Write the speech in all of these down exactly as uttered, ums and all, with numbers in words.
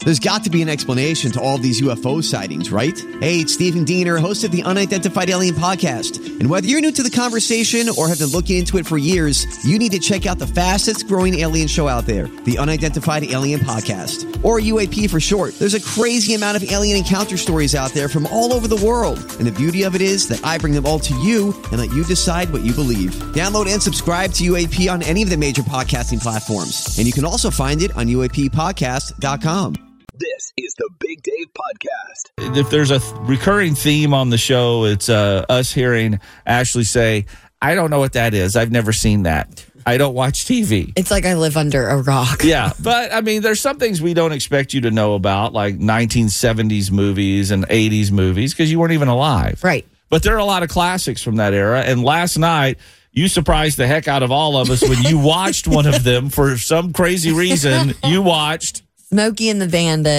There's got to be an explanation to all of these U F O sightings, right? Hey, it's Stephen Diener, host of the Unidentified Alien Podcast. And whether you're new to the conversation or have been looking into it for years, you need to check out the fastest growing alien show out there, the Unidentified Alien Podcast, or U A P for short. There's a crazy amount of alien encounter stories out there from all over the world. And the beauty of it is that I bring them all to you and let you decide what you believe. Download and subscribe to U A P on any of the major podcasting platforms. And you can also find it on U A P podcast dot com. This is the Big Dave Podcast. If there's a th- recurring theme on the show, it's uh, us hearing Ashley say, I don't know what that is. I've never seen that. I don't watch T V. It's like I live under a rock. Yeah, but I mean, there's some things we don't expect you to know about, like nineteen seventies movies and eighties movies, because you weren't even alive. Right. But there are a lot of classics from that era. And last night, you surprised the heck out of all of us when you watched one of them for some crazy reason. You watched Smokey and the Bandit.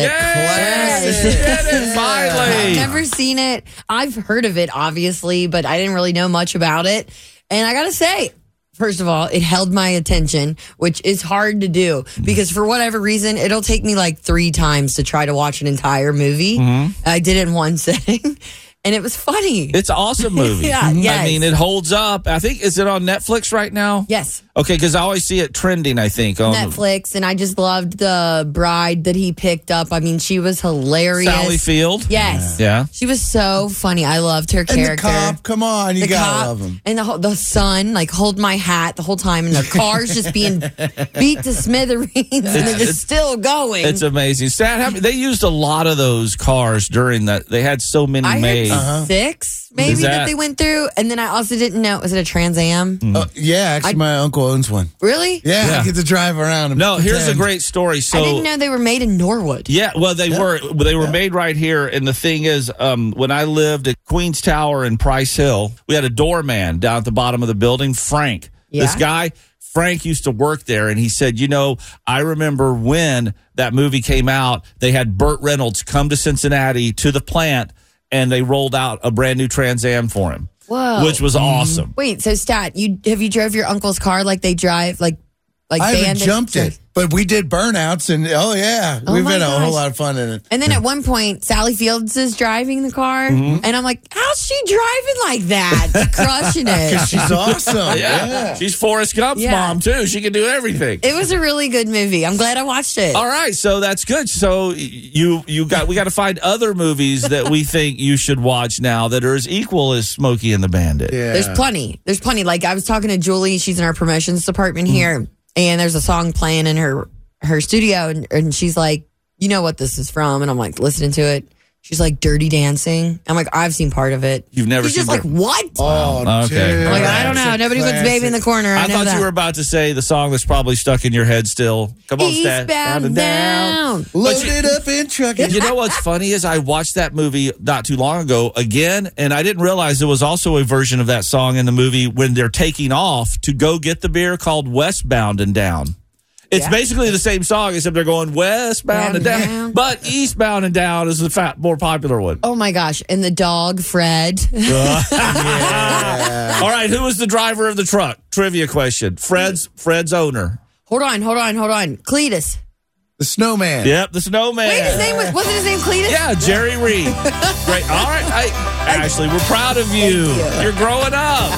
Yes! Yes. Get it, finally. I've never seen it. I've heard of it, obviously, but I didn't really know much about it. And I got to say, first of all, it held my attention, which is hard to do because for whatever reason, it'll take me like three times to try to watch an entire movie. Mm-hmm. I did it in one sitting. And it was funny. It's an awesome movie. Yeah, yes. I mean, it holds up. I think, is it on Netflix right now? Yes. Okay, because I always see it trending, I think. On Netflix, and I just loved the bride that he picked up. I mean, she was hilarious. Sally Field? Yes. Yeah. She was so funny. I loved her And character. the cop, come on, you the gotta cop, love him. And the whole- the son, like, hold my hat the whole time, and the car's just being beat to smithereens, and they're just still going. It's amazing. Stat, how many- they used a lot of those cars during that. They had so many I made. heard Uh-huh. six, maybe, that, that- they went through. And then I also didn't know, was it a Trans Am? Uh, yeah, actually, I- my uncle owns one. Really? Yeah, Yeah. I get to drive around. And No, here's a pretend. great story. So I didn't know they were made in Norwood. Yeah, well, they were they were made right here, and the thing is, um, when I lived at Queens Tower in Price Hill, we had a doorman down at the bottom of the building, Frank. Yeah. This guy, Frank, used to work there, and he said, you know, I remember when that movie came out, they had Burt Reynolds come to Cincinnati to the plant, and they rolled out a brand new Trans Am for him, Whoa. which was awesome. Wait, so Stat, you have you drove your uncle's car like they drive, like like I haven't bandits? jumped it, but we did burnouts, and oh yeah, Oh we've my had a gosh. whole lot of fun in it. And then at one point, Sally Fields is driving the car, Mm-hmm. and I'm like, how's she driving like that? Crushing it. She's awesome. Yeah. yeah. She's Forrest Gump's Yeah. mom, too. She can do everything. It was a really good movie. I'm glad I watched it. All right, so that's good. So you you got we got to find other movies that we think you should watch now that are as equal as Smokey and the Bandit. Yeah. There's plenty. There's plenty. Like I was talking to Julie. She's in our promotions department here, and there's a song playing in her her studio, and, and she's like, "You know what this is from?" And I'm like, listening to it. She's like, "Dirty Dancing." I'm like, "I've seen part of it." You've never She's seen just like, Dir- "What?" Oh, Okay. dude. I'm like, I don't That's know. a Nobody puts baby in the classic. corner. I, I know thought that. you were about to say the song that's probably stuck in your head still. Come on, Stat. Eastbound and down. Load you- it up and truck it. You know what's funny is I watched that movie not too long ago again, and I didn't realize there was also a version of that song in the movie when they're taking off to go get the beer called Westbound and Down. It's Yeah. basically the same song, except they're going westbound and down. Down. But eastbound and down is the fat, more popular one. Oh my gosh! And the dog Fred. All right, who was the driver of the truck? Trivia question. Fred's Fred's owner. hold on, hold on, hold on. Cletus. The snowman. Yep, the snowman. Wait, his name was wasn't his name Cletus? Yeah, Jerry Reed. Great. All right, hey, Ashley, we're proud of you. Thank you. You're growing up.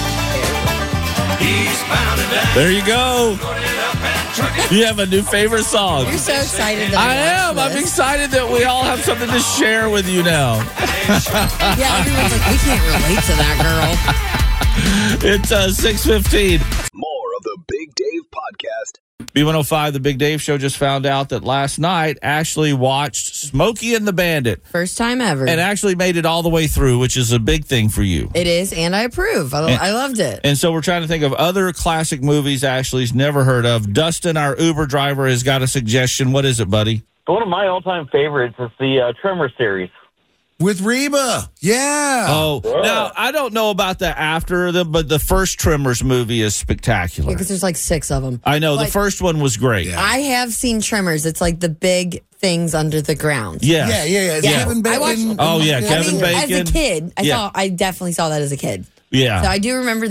There you go. You have a new favorite song. You're so excited that I I am. watched I'm this. excited that we all have something to share with you now. Yeah, everyone's like, we can't relate to that girl. It's uh, six fifteen. More of the Big Dave Podcast. B one oh five, The Big Dave Show, just found out that last night Ashley watched Smokey and the Bandit First time ever. and actually made it all the way through, which is a big thing for you. It is, and I approve. I, I loved it. And so we're trying to think of other classic movies Ashley's never heard of. Dustin, our Uber driver, has got a suggestion. What is it, buddy? One of my all-time favorites is the uh, Tremor series. With Reba. Yeah. Oh, now, I don't know about the after them, but the first Tremors movie is spectacular. Because there's like six of them. I know. Like- the first one was great. Yeah. I have seen Tremors. It's like the big things under the ground. Yes. Yeah, yeah, yeah. Is Yeah. Kevin I Bacon. watched- Oh, yeah, I Kevin mean, Bacon. as a kid, I Yeah. saw. I definitely saw that as a kid. Yeah. So I do remember that.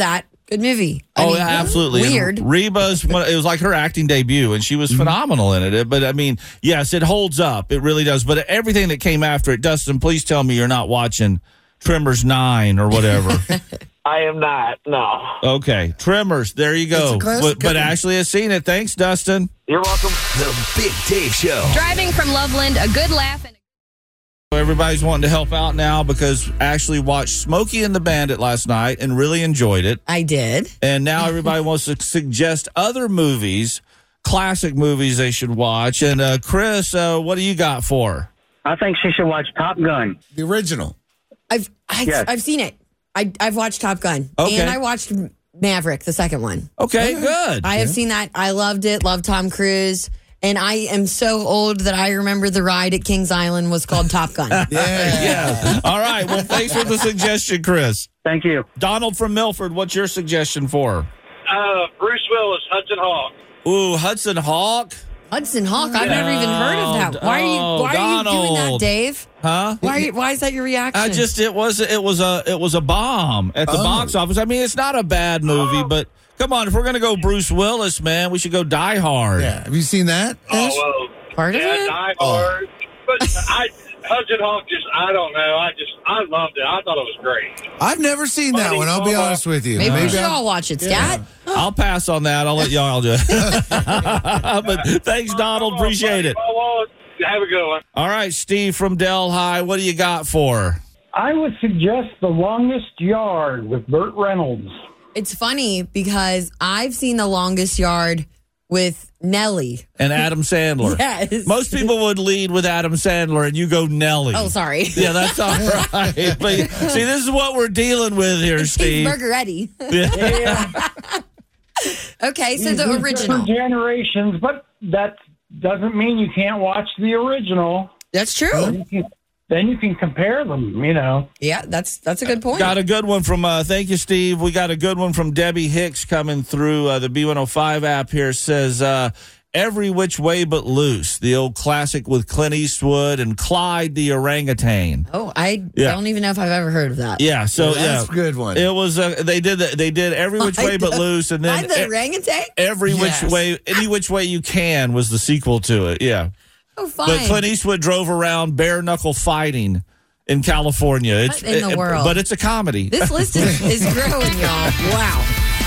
Good movie. I Oh, mean, yeah, absolutely. Weird. And Reba's, one- it was like her acting debut, and she was phenomenal in it. But, I mean, yes, it holds up. It really does. But everything that came after it, Dustin, please tell me you're not watching Tremors nine or whatever. I am not. No. Okay. Tremors, there you go. It's a classic. But, but Ashley has seen it. Thanks, Dustin. You're welcome. The Big Dave Show. Driving from Loveland, a good laugh and Everybody's wanting to help out now because Ashley watched Smokey and the Bandit last night and really enjoyed it. I did. And now everybody wants to suggest other movies, classic movies they should watch. And uh, Chris, uh, what do you got for her? I think she should watch Top Gun. The original. I've I, Yes. I've seen it. I, I've watched Top Gun. Okay. And I watched Maverick, the second one. Okay, good. I have seen that. I loved it. Loved Tom Cruise. And I am so old that I remember the ride at Kings Island was called Top Gun. Yeah. Yeah. All right. Well, thanks for the suggestion, Chris. Thank you. Donald from Milford, what's your suggestion for her? Uh, Bruce Willis, Hudson Hawk. Ooh, Hudson Hawk? Hudson Hawk. I've never even heard of that. Why are you Oh, why are you doing that, Donald. Dave? Huh? Why are you, why is that your reaction? I just it was it was a it was a bomb at the Oh. box office. I mean, it's not a bad movie, but come on, if we're gonna go Bruce Willis, man, we should go Die Hard. Yeah. Have you seen that? Ash? Oh, well, part of yeah, it? Die Hard. But I, Hudson Hawk just, I don't know. I just, I loved it. I thought it was great. I've never seen that Funny one. I'll be callback. honest with you. Maybe we Maybe should I'll- all watch it, Stat. I'll pass on that. I'll let y'all do it. But thanks, Donald. Appreciate it. Oh, well, have a good one. All right, Steve from Delhi, what do you got for her? I would suggest The Longest Yard with Burt Reynolds. It's funny because I've seen The Longest Yard with Nelly. And Adam Sandler. Yes. Most people would lead with Adam Sandler, and you go Nelly. Oh, sorry. Yeah, that's all right. But see, this is what we're dealing with here, Steve. Cheeseburger Eddie. Yeah. Okay, so the Different original. generations, but that doesn't mean you can't watch the original. That's true. You can- Then you can compare them, you know. Yeah, that's that's a good point. Got a good one from, uh, thank you, Steve. We got a good one from Debbie Hicks coming through uh, the B one oh five app here. Says, uh, Every Which Way But Loose, the old classic with Clint Eastwood and Clyde the orangutan. Oh, I Yeah. don't even know if I've ever heard of that. Yeah, so That's yeah, a good one. it was. Uh, they did. The, they did Every Which Way But Loose, and then By the e- orangutan? Every Yes. Which Way, Any Which Way You Can was the sequel to it. Yeah, Oh, fine. but Clint Eastwood drove around bare knuckle fighting in California. It's in the it- world? but it's a comedy. This list is, is growing, y'all. Wow.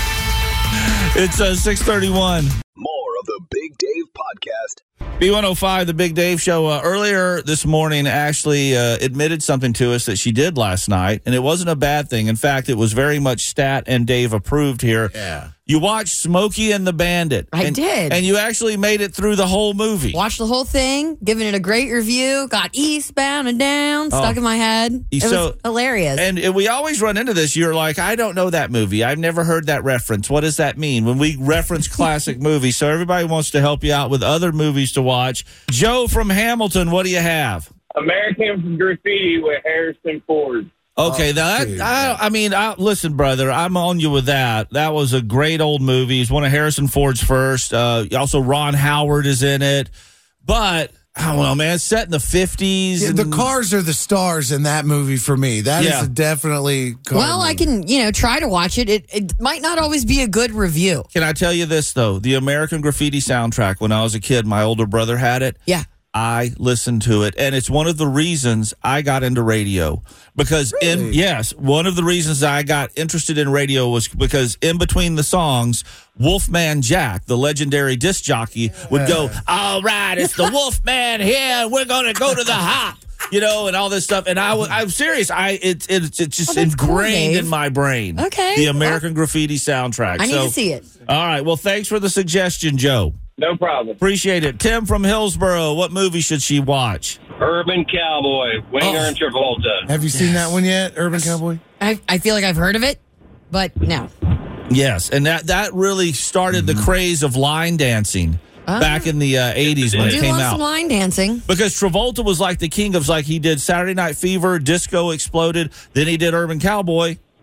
It's uh, six thirty-one. More of the Big Dave Podcast. B one oh five, the Big Dave Show. Uh, earlier this morning, Ashley uh, admitted something to us that she did last night, and it wasn't a bad thing. In fact, it was very much Stat and Dave approved here. Yeah. You watched Smokey and the Bandit. I and, did. And you actually made it through the whole movie. Watched the whole thing, giving it a great review, got eastbound and down, stuck Oh. in my head. It So- was hilarious. And uh, we always run into this. You're like, I don't know that movie. I've never heard that reference. What does that mean? When we reference classic movies, so everybody wants to help you out with other movies to watch. Joe from Hamilton, what do you have? American Graffiti with Harrison Ford. Okay, Oh, now that, dude, I, yeah. I mean, I, listen, brother, I'm on you with that. That was a great old movie. It's one of Harrison Ford's first. Uh, also, Ron Howard is in it. But, I don't know, man, it's set in the fifties. Yeah, the cars are the stars in that movie for me. That is Yeah. a definitely car well, I movie. can, you know, try to watch it. It it might not always be a good review. Can I tell you this, though? The American Graffiti soundtrack, when I was a kid, my older brother had it. Yeah. I listened to it, and it's one of the reasons I got into radio. Because in Really? yes, one of the reasons I got interested in radio was because in between the songs, Wolfman Jack, the legendary disc jockey, would go, "All right, it's the Wolfman here. We're gonna go to the hop." You know, and all this stuff, and I was, I'm serious. I it's it's it's just Oh, that's cool, ingrained Dave. in my brain. Okay. the American Graffiti soundtrack. I need So- to see it. All right. Well, thanks for the suggestion, Joe. No problem. Appreciate it. Tim from Hillsboro, what movie should she watch? Urban Cowboy, Winger Oh. and Travolta. Have you seen that one yet, Urban Cowboy? I, I feel like I've heard of it, but no. Yes, and that that really started the craze of line dancing Ah. back in the uh, eighties when I it do came love out. some line dancing. Because Travolta was like the king of, like, he did Saturday Night Fever, Disco Exploded, then he did Urban Cowboy.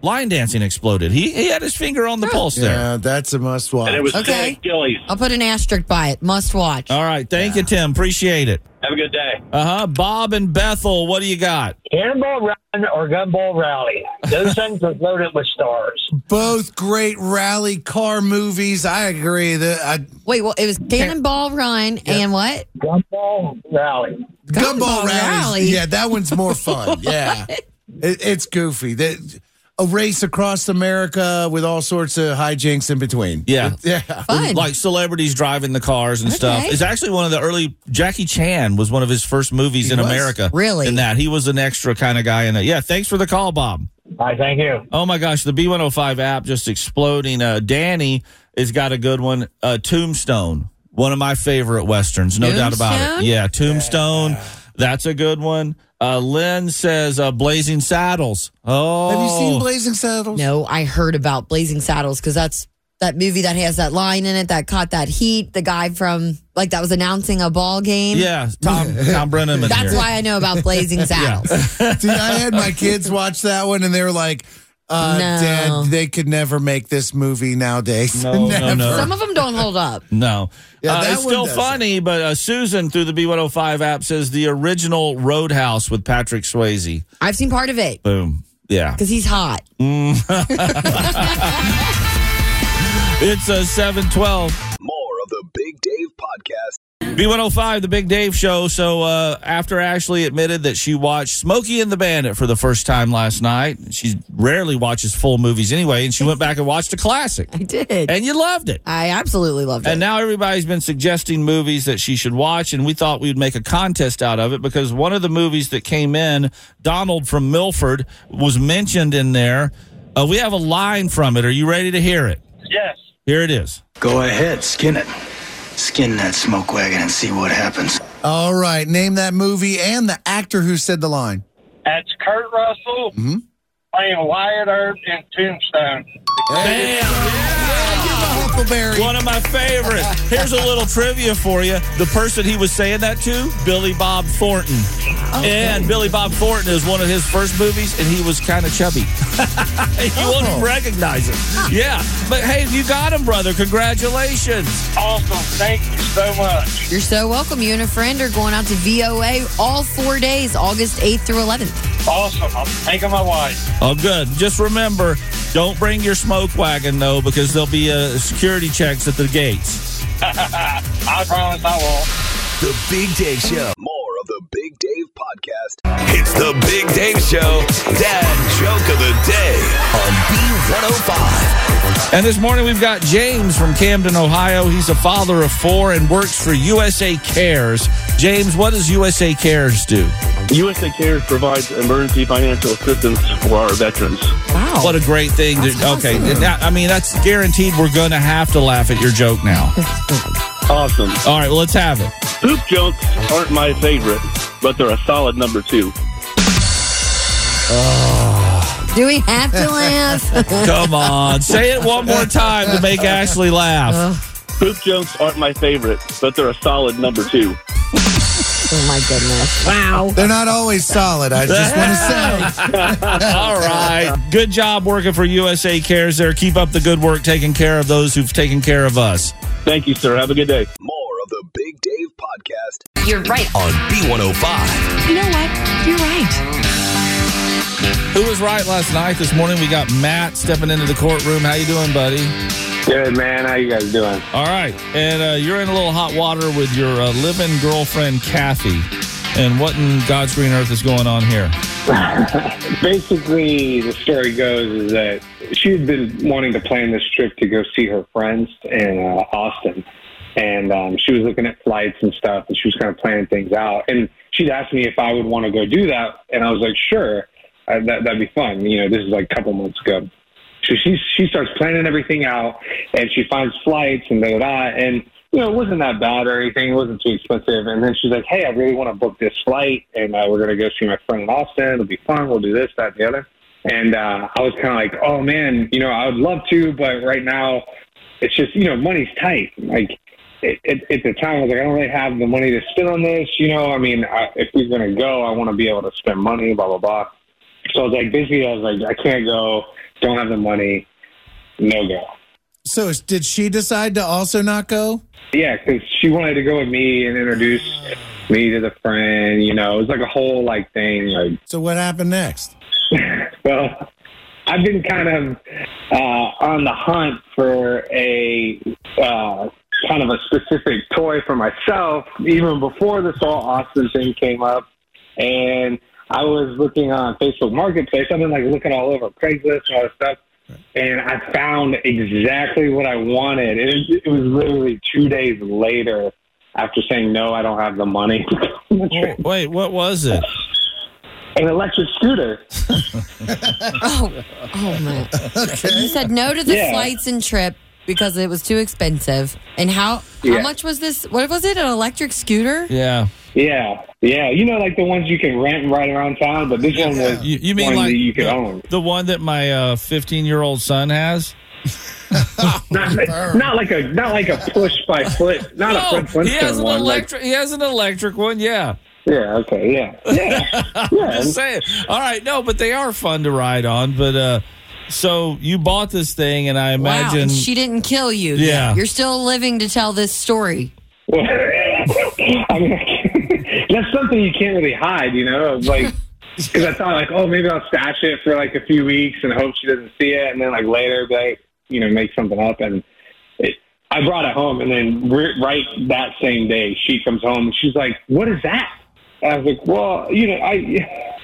line dancing exploded. He he had his finger on the pulse there. Yeah, that's a must watch. And it was Okay. Ted Gillies. I'll put an asterisk by it. Must watch. All right. Thank you, Tim. Appreciate it. Have a good day. Uh-huh. Bob and Bethel, what do you got? Cannonball Run or Gunball Rally. Those things are loaded with stars. Both great rally car movies. I agree. That I, Wait, well, it was Cannonball Run and what? Gunball Rally. Gumball Gumball Rally. Rally. Yeah, that one's more fun. Yeah, it, it's goofy. That a race across America with all sorts of hijinks in between. Yeah. yeah. Fun. Like celebrities driving the cars and stuff. Okay. It's actually one of the early. Jackie Chan was one of his first movies He in was? America. Really? In that he was an extra kind of guy in it. Yeah. Thanks for the call, Bob. I thank you. Oh my gosh, the B one oh five app just exploding. Uh, Danny has got a good one. Uh, Tombstone, one of my favorite westerns, no doubt about it. Tombstone? Yeah, Tombstone. That's a good one. Uh, Lynn says uh, Blazing Saddles. Oh, Have you seen Blazing Saddles? No, I heard about Blazing Saddles because that's that movie that has that line in it that caught that heat. The guy from, like, that was announcing a ball game. Yeah, Tom Tom Brennan. That's here. why I know about Blazing Saddles. See, I had my kids watch that one, and they were like, uh, No. Dad, they could never make this movie nowadays. No, no, Never. no. Some of them don't hold up. No. Yeah, uh, that it's one still doesn't. funny, but uh, Susan through the B one oh five app says the original Roadhouse with Patrick Swayze. I've seen part of it Boom. Yeah. because he's hot. It's a uh, seven twelve. More of the Big Dave Podcast. B one oh five, the Big Dave Show. So uh, after Ashley admitted that she watched Smokey and the Bandit for the first time last night, she rarely watches full movies anyway, and she went back and watched a classic. I did. And you loved it. I absolutely loved it. And now everybody's been suggesting movies that she should watch, and we thought we'd make a contest out of it because one of the movies that came in, Donald from Milford, was mentioned in there. Uh, we have a line from it. Are you ready to hear it? Yes. Here it is. Go ahead, skin it. Skin that smoke wagon and see what happens. All right, name that movie and the actor who said the line. That's Kurt Russell Mm-hmm. playing Wyatt Earp in Tombstone. Damn! Huckleberry. One of my favorites. Here's a little trivia for you. The person he was saying that to, Billy Bob Thornton. And Billy Bob Thornton is one of his first movies, and he was kind of chubby. You won't even recognize him. Yeah. But, hey, you got him, brother. Congratulations. Awesome. Thank you so much. You're so welcome. You and a friend are going out to V O A all four days, August eighth through eleventh. Awesome. I'm taking my wife. Oh, good. Just remember, don't bring your smoke wagon, though, because there'll be uh, security checks at the gates. I promise I won't. The Big Dave Show. More of the Big Dave Podcast. It's the Big Dave Show. Dad joke of the day on B one oh five. And this morning we've got James from Camden, Ohio. He's a father of four and works for U S A Cares. James, what does U S A Cares do? U S A Cares provides emergency financial assistance for our veterans. Wow. What a great thing. To, okay. Now, I mean, that's guaranteed we're going to have to laugh at your joke now. Awesome. All right, well, let's have it. Poop jokes aren't my favorite, but they're a solid number two. Do we have to laugh? Come on. Say it one more time to make Ashley laugh. Poop jokes aren't my favorite, but they're a solid number two. Oh, my goodness. Wow. They're not always solid, I just want to say. All right. Good job working for U S A Cares there. Keep up the good work taking care of those who've taken care of us. Thank you, sir. Have a good day. More of the Big Dave Podcast You're right. on B one oh five. You know what? You're right. Who was right last night? This morning we got Matt stepping into the courtroom. How you doing, buddy? Good, man. How you guys doing? All right. And uh, you're in a little hot water with your uh, live-in girlfriend, Kathy. And what in God's green earth is going on here? Basically, the story goes is that she's been wanting to plan this trip to go see her friends in uh, Austin. And um, she was looking at flights and stuff, and she was kind of planning things out. And she'd asked me if I would want to go do that. And I was like, sure, uh, that, that'd be fun. You know, this is like a couple months ago. So she she starts planning everything out, and she finds flights and da da da. And you know, it wasn't that bad or anything. It wasn't too expensive. And then she's like, "Hey, I really want to book this flight, and uh, we're gonna go see my friend in Austin. It'll be fun. We'll do this, that, and the other." And uh, I was kind of like, "Oh man, you know, I would love to, but right now, it's just you know, money's tight. Like it, it, at the time, I was like, I don't really have the money to spend on this. You know, I mean, I, if we're gonna go, I want to be able to spend money, blah blah blah." So I was like, basically, I was like, I can't go. don't have the money, no go. So did she decide to also not go? Yeah, because she wanted to go with me and introduce me to the friend. You know, it was like a whole like thing. Like, so what happened next? Well, I've been kind of uh, on the hunt for a uh, kind of a specific toy for myself, even before this whole Austin thing came up. And I was looking on Facebook Marketplace. I've been like looking all over Craigslist and all this stuff. And I found exactly what I wanted. It, it was literally two days later after saying, no, I don't have the money. Oh, wait, what was it? An electric scooter. oh, oh man! Okay. You said no to the yeah. flights and trip because it was too expensive. And how yeah. how much was this? What was it? An electric scooter? Yeah, yeah, yeah. You know, like the ones you can rent and ride around town, but this one was you, you mean one like that you could the, own. The one that my fifteen-year-old uh, son has. not, not like a not like a push by foot. Not no, a Fred Flintstone he has an one. electric. Like, he has an electric one. Yeah. Yeah, okay, yeah. Yeah. yeah. I'm just saying. All right, no, but they are fun to ride on. But uh, so you bought this thing, and I imagine. Wow, and she didn't kill you. Yeah. You're still living to tell this story. Well, I mean, that's something you can't really hide, you know? Like, because I thought, like, oh, maybe I'll stash it for like a few weeks and hope she doesn't see it. And then, like, later, like, you know, make something up. And it, I brought it home, and then right that same day, she comes home, and she's like, what is that? I was like, well, you know, I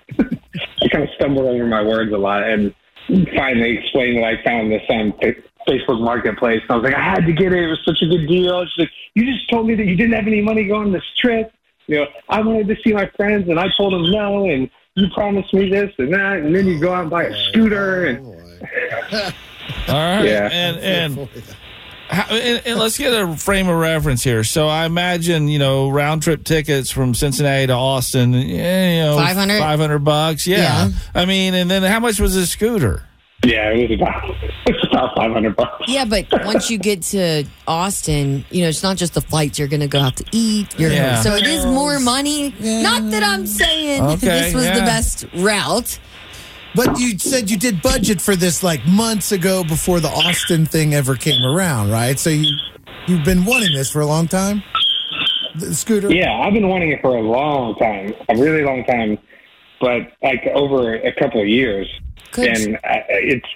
I kind of stumbled over my words a lot and finally explained that I found this on Facebook Marketplace. And I was like, I had to get it. It was such a good deal. She's like, you just told me that you didn't have any money going on this trip. You know, I wanted to see my friends, and I told them no, and you promised me this and that, and then you go out and buy a scooter. And all right, yeah. and and. How, and, and let's get a frame of reference here. So I imagine, you know, round trip tickets from Cincinnati to Austin, you know, five hundred five hundred bucks. Yeah. yeah. I mean, and then how much was this scooter? Yeah, it was about, it was about five hundred bucks. Yeah, but once you get to Austin, you know, it's not just the flights. You're going to go out to eat. You're yeah. gonna, so it is more money. Yeah. Not that I'm saying okay, this was yeah. the best route. But you said you did budget for this like months ago before the Austin thing ever came around, right? So you, you've been wanting this for a long time? The scooter? Yeah, I've been wanting it for a long time, a really long time, but like over a couple of years. Could and you, I, it's...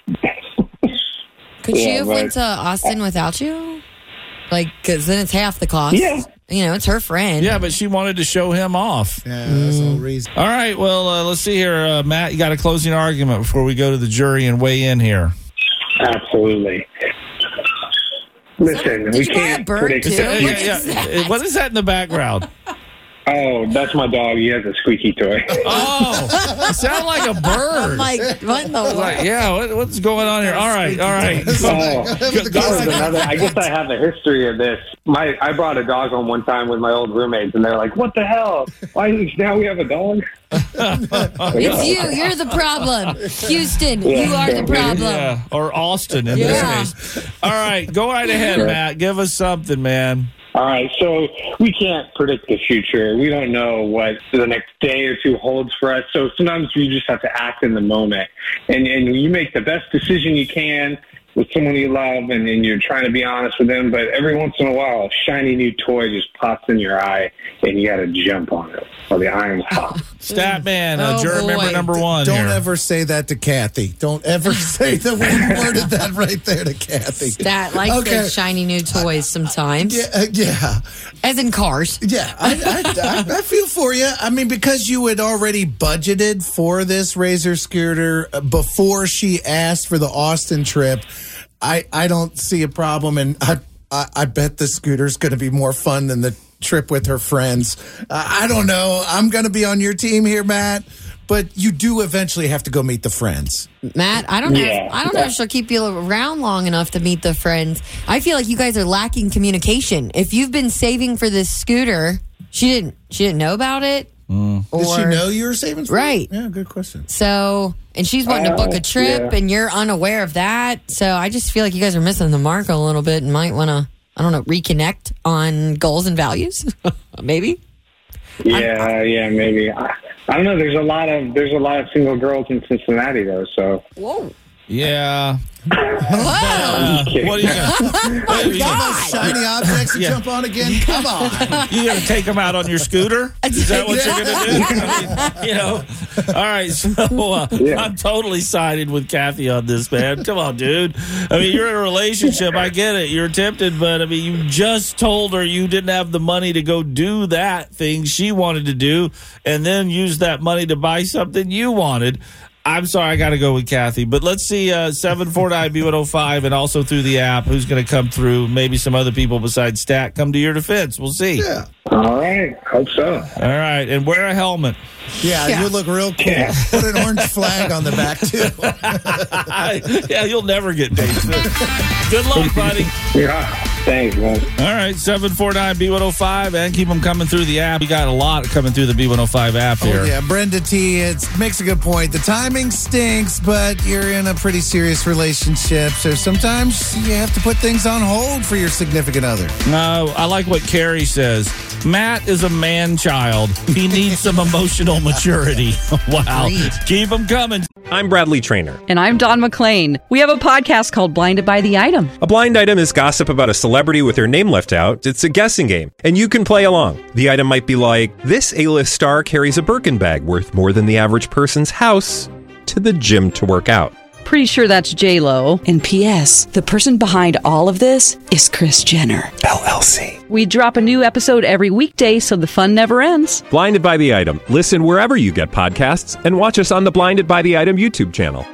Could yeah, she have but, went to Austin uh, without you? Like, because then it's half the cost. Yeah. You know, it's her friend. Yeah, but she wanted to show him off. Yeah, that's the whole reason. All right, well, uh, let's see here. Uh, Matt, you got a closing argument before we go to the jury and weigh in here. Absolutely. Listen, Did we you buy can't a bird predict... too? Yeah, What yeah, is yeah. that? What is that in the background? Oh, that's my dog. He has a squeaky toy. Oh, it sounded like a bird. I'm like, what in the world? Like, yeah, what, what's going on here? All right, all right. Oh, that was another, I guess I have a history of this. My I brought a dog home one time with my old roommates, and they're like, "What the hell? Why now we have a dog?" It's you. You're the problem. Houston, Yeah. you are the problem. Yeah, or Austin in Yeah. this case. All right, go right ahead, Sure. Matt. Give us something, man. All right, so we can't predict the future. We don't know what the next day or two holds for us. So sometimes we just have to act in the moment. And, and you make the best decision you can with someone you love, and, and you're trying to be honest with them. But every once in a while, a shiny new toy just pops in your eye, and you got to jump on it while the iron's hot. Statman, uh, Oh, jury boy. member number one. Don't here. ever say that to Kathy. Don't ever say the way you worded that right there to Kathy. That likes Okay. those shiny new toys sometimes. Yeah, uh, yeah. As in cars. Yeah, I, I, I, I feel for you. I mean, because you had already budgeted for this Razor scooter before she asked for the Austin trip, I, I don't see a problem. And I, I, I bet the scooter's going to be more fun than the trip with her friends. Uh, I don't know. I'm going to be on your team here, Matt. But you do eventually have to go meet the friends. Matt, I don't know. Yeah. If, I don't know if she'll keep you around long enough to meet the friends. I feel like you guys are lacking communication. If you've been saving for this scooter, she didn't. She didn't know about it. Mm. Or, Did she know you were saving for Right. it? Yeah, good question. So, and she's wanting to book a trip, yeah. and you're unaware of that. So, I just feel like you guys are missing the mark a little bit, and might want to, I don't know, reconnect on goals and values. Maybe. Yeah, yeah, maybe. I, I don't know. There's a lot of there's a lot of single girls in Cincinnati though. So Whoa. Yeah. Whoa. What are you gonna? Oh, You got shiny objects to Yeah. jump on again? Come on. You gonna take them out on your scooter? Is that what you're gonna do? I mean, you know. All right, so uh, Yeah. I'm totally sided with Kathy on this, man. Come on, dude. I mean, you're in a relationship. I get it. You're tempted, but I mean, you just told her you didn't have the money to go do that thing she wanted to do, and then use that money to buy something you wanted. I'm sorry, I got to go with Kathy. But let's see, uh, seven four nine B one oh five, and also through the app, who's going to come through. Maybe some other people besides Stat come to your defense. We'll see. Yeah. All right. Hope so. All right, and wear a helmet. Yeah, Yeah. you look real cool. Put an orange flag on the back, too. Yeah, you'll never get dates. Good luck, buddy. Yeah. Thanks, man. All right, seven four nine B one oh five, and keep them coming through the app. We got a lot coming through the B one oh five app here. Oh, yeah, Brenda T. It makes a good point. The timing stinks, but you're in a pretty serious relationship, so sometimes you have to put things on hold for your significant other. No, I like what Carrie says. Matt is a man child. He needs some emotional maturity. Wow. Agreed. Keep them coming. I'm Bradley Trainer. And I'm Don McClain. We have a podcast called Blinded by the Item. A blind item is gossip about a celebrity with their name left out. It's a guessing game, and you can play along. The item might be like, this A-list star carries a Birkin bag worth more than the average person's house to the gym to work out. Pretty sure that's J-Lo. And P S the person behind all of this is Kris Jenner. L L C. We drop a new episode every weekday so the fun never ends. Blinded by the Item. Listen wherever you get podcasts, and watch us on the Blinded by the Item YouTube channel.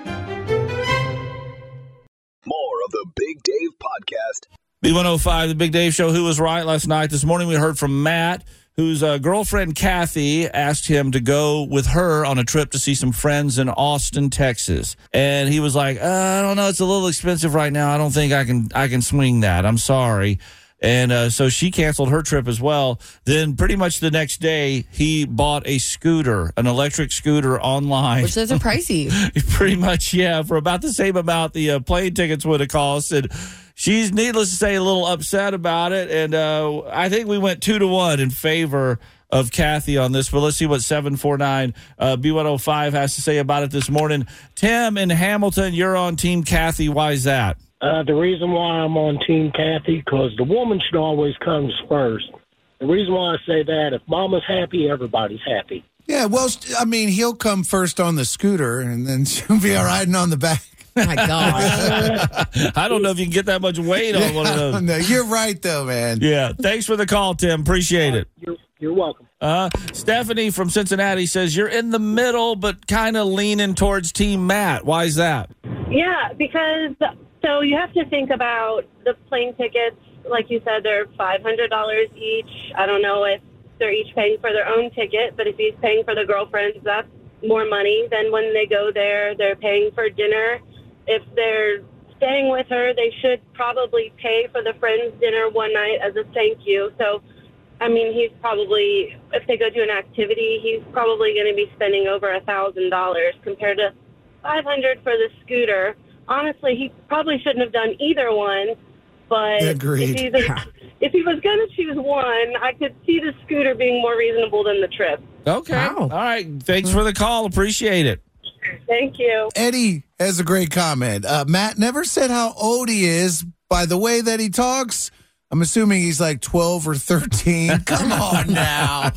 More of the Big Dave Podcast. B one oh five, the Big Dave Show. Who was right last night? This morning we heard from Matt, whose uh, girlfriend Kathy asked him to go with her on a trip to see some friends in Austin, Texas. And he was like, uh, I don't know, it's a little expensive right now. I don't think I can I can swing that. I'm sorry. And uh, so she canceled her trip as well. Then pretty much the next day, he bought a scooter, an electric scooter online. Which those are pricey. Pretty much, yeah, for about the same amount the uh, plane tickets would have cost. And she's, needless to say, a little upset about it. And uh, I think we went two to one in favor of Kathy on this. But let's see what seven four nine uh, B one oh five has to say about it this morning. Tim in Hamilton, you're on Team Kathy. Why is that? Uh, the reason why I'm on Team Kathy, because the woman should always come first. The reason why I say that, if mama's happy, everybody's happy. Yeah, well, I mean, he'll come first on the scooter, and then she'll be riding on the back. Oh, my God. I don't know if you can get that much weight on one of those. No, you're right, though, man. Yeah, thanks for the call, Tim. Appreciate it. You're, you're welcome. Uh, Stephanie from Cincinnati says you're in the middle, but kind of leaning towards Team Matt. Why is that? Yeah, because so you have to think about the plane tickets. Like you said, they're five hundred dollars each. I don't know if they're each paying for their own ticket, but if he's paying for the girlfriend's, that's more money than when they go there. They're paying for dinner. If they're staying with her, they should probably pay for the friend's dinner one night as a thank you. So, I mean, he's probably, if they go do an activity, he's probably going to be spending over a thousand dollars compared to five hundred for the scooter. Honestly, he probably shouldn't have done either one. But Agreed. if, either, if he was going to choose one, I could see the scooter being more reasonable than the trip. Okay. Wow. All right. Thanks for the call. Appreciate it. Thank you. Eddie has a great comment. Uh, Matt never said how old he is by the way that he talks. I'm assuming he's like twelve or thirteen. Come on now.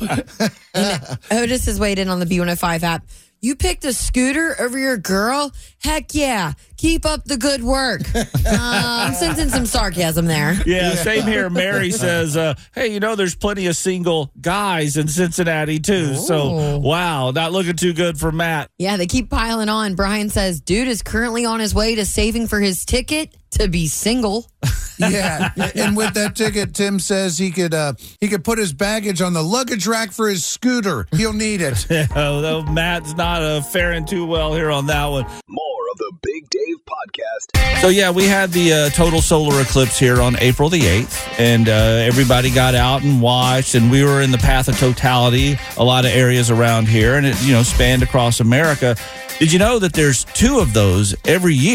Otis has weighed in on the B one oh five app. You picked a scooter over your girl? Heck yeah. Keep up the good work. Uh, I'm sensing some sarcasm there. Yeah, same here. Mary says, uh, hey, you know, there's plenty of single guys in Cincinnati, too. So, Ooh. wow, not looking too good for Matt. Yeah, they keep piling on. Brian says, dude is currently on his way to saving for his ticket to be single. Yeah, and with that ticket, Tim says he could uh, he could put his baggage on the luggage rack for his scooter. He'll need it. Although Matt's not uh, faring too well here on that one. More of the Big Dave Podcast. So, yeah, we had the uh, total solar eclipse here on April the eighth, and uh, everybody got out and watched, and we were in the path of totality, a lot of areas around here, and it, you know, spanned across America. Did you know that there's two of those every year?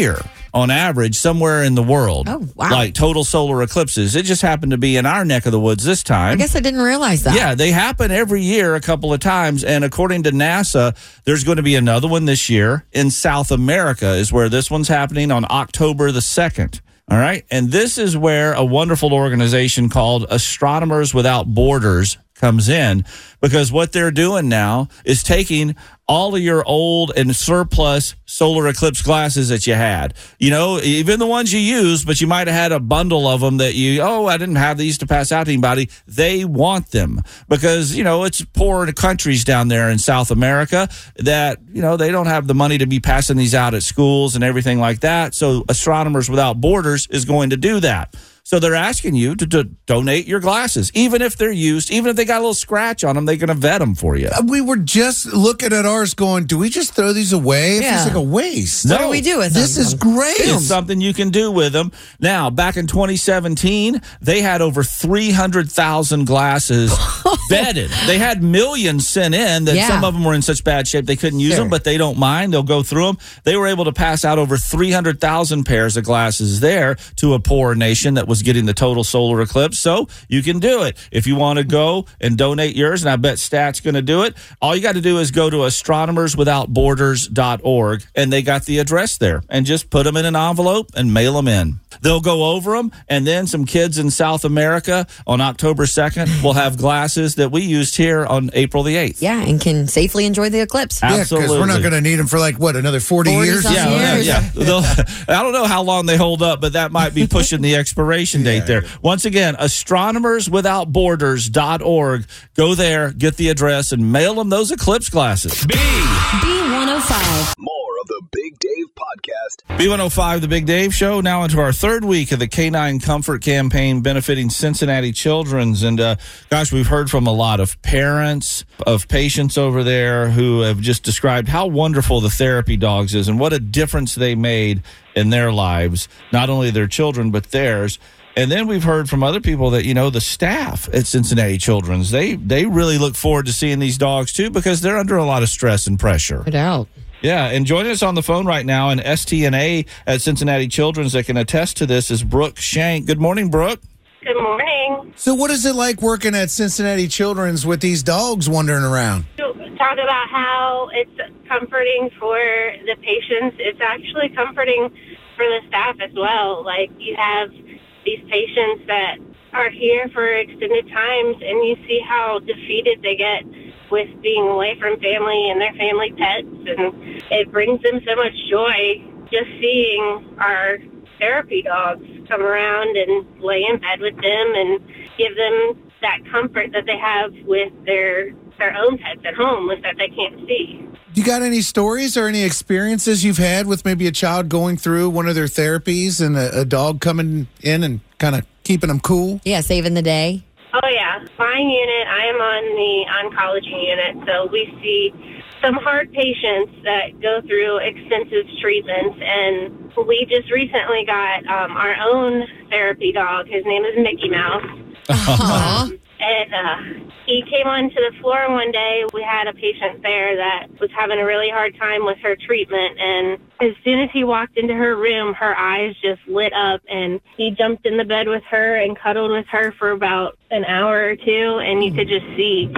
on average somewhere in the world. Oh, wow. Like total solar eclipses. It just happened to be in our neck of the woods this time. I guess I didn't realize that. Yeah, they happen every year a couple of times. And according to NASA, there's going to be another one this year in South America is where this one's happening on October the second. All right. And this is where a wonderful organization called Astronomers Without Borders comes in, because what they're doing now is taking all of your old and surplus solar eclipse glasses that you had, you know, even the ones you used, but you might have had a bundle of them that you, oh, I didn't have these to pass out to anybody. They want them because, you know, it's poor countries down there in South America that, you know, they don't have the money to be passing these out at schools and everything like that. So Astronomers Without Borders is going to do that. So they're asking you to, to donate your glasses, even if they're used, even if they got a little scratch on them, they're going to vet them for you. We were just looking at ours going, do we just throw these away? It Yeah. feels like a waste. What No. do we do with This them? is great. It's something you can do with them. Now, back in twenty seventeen, they had over three hundred thousand glasses vetted. They had millions sent in that Yeah. some of them were in such bad shape they couldn't use Sure. them, but they don't mind. They'll go through them. They were able to pass out over three hundred thousand pairs of glasses there to a poor nation that was getting the total solar eclipse. So you can do it. If you want to go and donate yours, and I bet Stat's going to do it, all you got to do is go to astronomers without borders dot org, and they got the address there, and just put them in an envelope and mail them in. They'll go over them, and then some kids in South America on October second will have glasses that we used here on April the eighth. Yeah, and can safely enjoy the eclipse. Yeah, because Absolutely. we're not going to need them for like, what, another forty, forty years? some Yeah, well, years. yeah. They'll- I don't know how long they hold up, but that might be pushing the expiration date there. Once again, astronomers without borders dot org. Go there, get the address, and mail them those eclipse glasses. B. B one oh five. More of the Big Dave Podcast. B one oh five, The Big Dave Show, now into our third week of the Canine Comfort Campaign benefiting Cincinnati Children's. And uh, gosh, we've heard from a lot of parents, of patients over there who have just described how wonderful the therapy dogs is and what a difference they made in their lives, not only their children, but theirs. And then we've heard from other people that, you know, the staff at Cincinnati Children's, they they really look forward to seeing these dogs, too, because they're under a lot of stress and pressure. No doubt. Yeah, and joining us on the phone right now, an S T N A at Cincinnati Children's that can attest to this is Brooke Shank. Good morning, Brooke. Good morning. So what is it like working at Cincinnati Children's with these dogs wandering around? Talk about how it's comforting for the patients. It's actually comforting for the staff as well. Like, you have these patients that are here for extended times, and you see how defeated they get with being away from family and their family pets, and it brings them so much joy just seeing our therapy dogs come around and lay in bed with them and give them that comfort that they have with their their own pets at home that they can't see. You got any stories or any experiences you've had with maybe a child going through one of their therapies and a, a dog coming in and kind of keeping them cool? Yeah, saving the day. Oh, yeah. My unit, I am on the oncology unit, so we see some hard patients that go through extensive treatments, and we just recently got um, our own therapy dog. His name is Mickey Mouse. Uh-huh. And uh, he came onto the floor one day. We had a patient there that was having a really hard time with her treatment. And as soon as he walked into her room, her eyes just lit up. And he jumped in the bed with her and cuddled with her for about an hour or two. And you could just see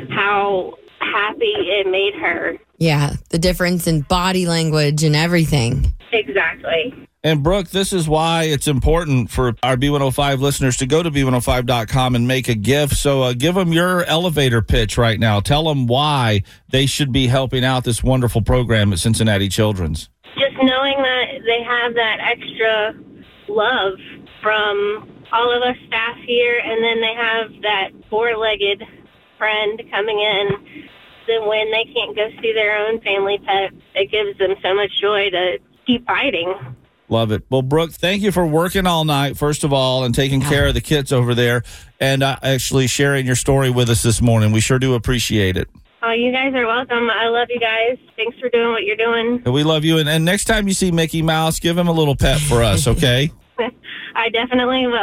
how happy it made her. Yeah, the difference in body language and everything. Exactly. And Brooke, this is why it's important for our B one oh five listeners to go to B one oh five dot com and make a gift. So uh, give them your elevator pitch right now. Tell them why they should be helping out this wonderful program at Cincinnati Children's. Just knowing that they have that extra love from all of us staff here, and then they have that four-legged friend coming in. Then when they can't go see their own family pet, it gives them so much joy to keep fighting. Love it. Well, Brooke, thank you for working all night, first of all, and taking care of the kids over there, and uh, actually sharing your story with us this morning. We sure do appreciate it. Oh, you guys are welcome. I love you guys. Thanks for doing what you're doing. And we love you. And, and next time you see Mickey Mouse, give him a little pet for us, okay? I definitely will.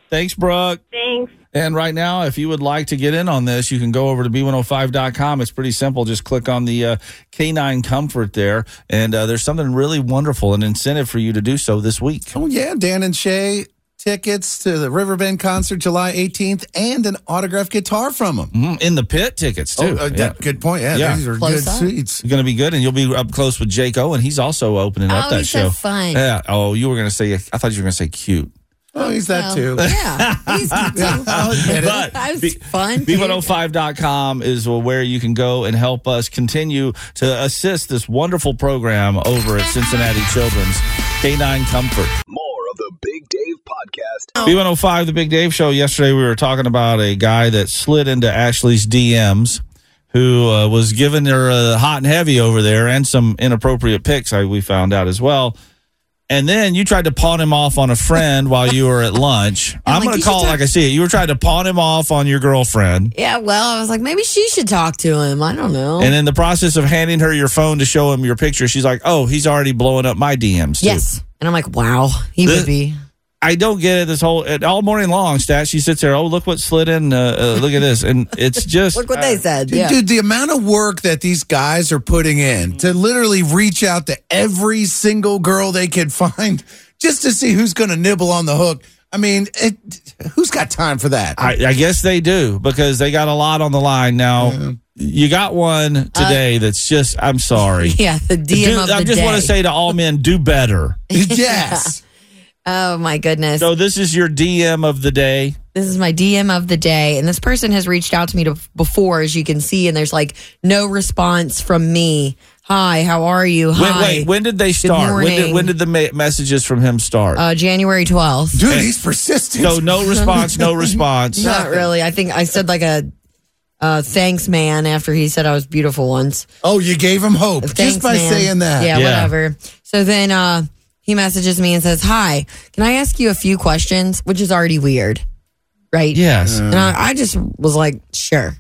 Thanks, Brooke. Thanks. And right now, if you would like to get in on this, you can go over to B one oh five dot com. It's pretty simple. Just click on the uh, K nine Comfort there, and uh, there's something really wonderful, an incentive for you to do so this week. Oh, yeah. Dan and Shay tickets to the Riverbend concert July eighteenth and an autographed guitar from them. Mm-hmm. In the pit tickets, too. Oh, uh, yeah. Good point. Yeah, Yeah. these are Close good up. seats. It's going to be good, and you'll be up close with Jake Owen. He's also opening up Oh, that he's show. so fun. Yeah. Oh, you were going to say, I thought you were going to say cute. Oh, he's that too. Yeah, he's cute too. I'll admit it. But That was B- fun. B one oh five dot com is where you can go and help us continue to assist this wonderful program over at Cincinnati Children's K nine Comfort. More of the Big Dave Podcast. B one oh five, the Big Dave Show. Yesterday we were talking about a guy that slid into Ashley's D Ms who uh, was giving her uh, hot and heavy over there and some inappropriate pics, I, we found out as well. And then you tried to pawn him off on a friend while you were at lunch. I'm like, going you to call it should like I see it. You were trying to pawn him off on your girlfriend. Yeah, well, I was like, maybe she should talk to him. I don't know. And in the process of handing her your phone to show him your picture, she's like, oh, he's already blowing up my D Ms too. Yes. And I'm like, wow, he The- would be. I don't get it this whole, all morning long, Stat. She sits there, oh, look what slid in. Uh, uh, look at this. And it's just. Look what they said. Dude, Yeah. dude, the amount of work that these guys are putting in to literally reach out to every single girl they can find just to see who's going to nibble on the hook. I mean, it, who's got time for that? I, I guess they do because they got a lot on the line now. Yeah. You got one today that's just, I'm sorry. Yeah, the D M Do- of the I just day. want to say to all men, do better. Yes. Oh, my goodness. So this is your D M of the day. This is my D M of the day. And this person has reached out to me to, before, as you can see, and there's like no response from me. Hi, how are you? Wait, Hi. wait, when did they start? When did, morning. when did the ma- messages from him start? Uh, January twelfth. Dude, he's persistent. So no response, no response. Not really. I think I said like a uh, thanks, man, after he said I was beautiful once. Oh, you gave him hope Thanks, just by man. saying that. Yeah, Yeah. whatever. So then uh, he messages me and says, hi, can I ask you a few questions? Which is already weird, right? Yes. And I, I just was like, sure.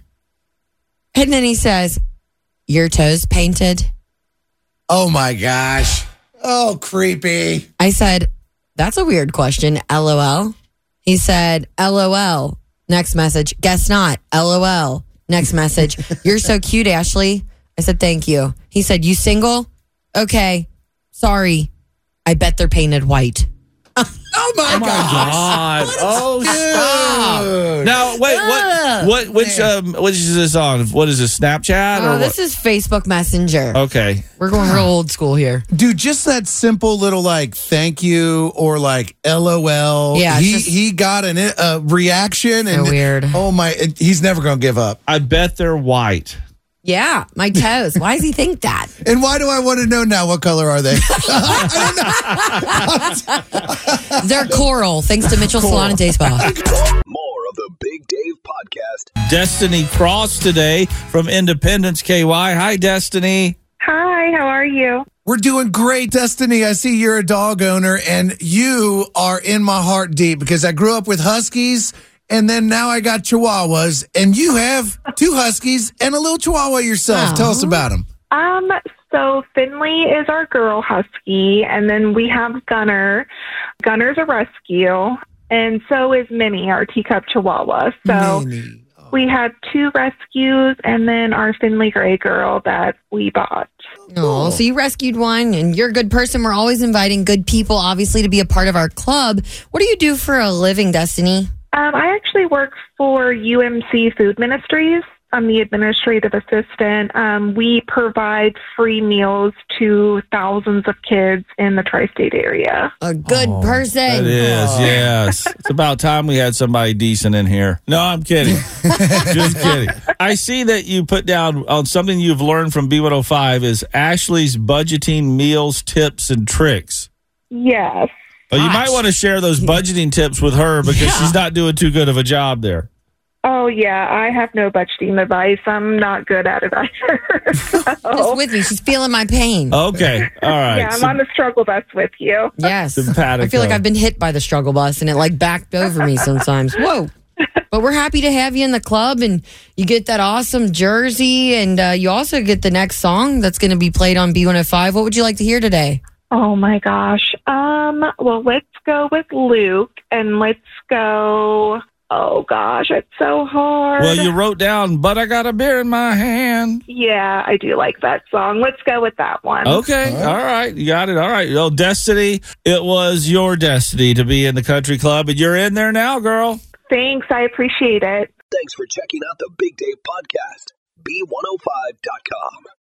And then he says, your toes painted? Oh, my gosh. Oh, creepy. I said, that's a weird question. LOL. He said, LOL. Next message. Guess not. LOL. Next message. You're so cute, Ashley. I said, thank you. He said, you single? Okay. Sorry. I bet they're painted white. Oh, my, Oh my gosh. God! Oh, stop! Dude. Now, wait, Ugh. what? What? Which? Um, which is this on? What is this? Snapchat or Oh, this what? is Facebook Messenger. Okay. We're going real old school here. Dude, just that simple little like thank you or like LOL. Yeah, it's he just- he got an uh, reaction So and weird. Oh my, it, he's never gonna give up. I bet they're white. Yeah, my toes. Why does he think that? And why do I want to know now? What color are they? They're coral, thanks to Mitchell Salon and Day Spa. More of the Big Dave Podcast. Destiny Cross today from Independence, K Y. Hi, Destiny. Hi, how are you? We're doing great, Destiny. I see you're a dog owner, and you are in my heart deep because I grew up with Huskies. And then now I got Chihuahuas, and you have two Huskies and a little Chihuahua yourself. Aw. Tell us about them. Um, so Finley is our girl husky, and then we have Gunner. Gunner's a rescue, and so is Minnie, our teacup Chihuahua. So Minnie. we had two rescues, and then our Finley Gray girl that we bought. Oh, so you rescued one, and you're a good person. We're always inviting good people, obviously, to be a part of our club. What do you do for a living, Destiny? Um, I actually work for U M C Food Ministries. I'm the administrative assistant. Um, we provide free meals to thousands of kids in the tri-state area. A good It person. is, yes. It's about time we had somebody decent in here. No, I'm kidding. Just kidding. I see that you put down on something you've learned from B one oh five is Ashley's budgeting meals, tips, and tricks. Yes. Well, you might want to share those budgeting tips with her because Yeah. she's not doing too good of a job there. Oh, yeah. I have no budgeting advice. I'm not good at it either. Just So, with me. She's feeling my pain. Okay. All right. yeah, I'm So- on the struggle bus with you. Yes. Simpatico. I feel like I've been hit by the struggle bus and it like backed over me sometimes. Whoa. But we're happy to have you in the club, and you get that awesome jersey, and uh, you also get the next song that's going to be played on B one oh five. What would you like to hear today? Oh my gosh. Um, well, let's go with Luke, and let's go. Oh gosh, it's so hard. Well, you wrote down, but I got a beer in my hand. Yeah, I do like that song. Let's go with that one. Okay, all right. You got it. All right. Well, Destiny, it was your destiny to be in the country club, and you're in there now, girl. Thanks. I appreciate it. Thanks for checking out the Big Dave Podcast. B one oh five dot com.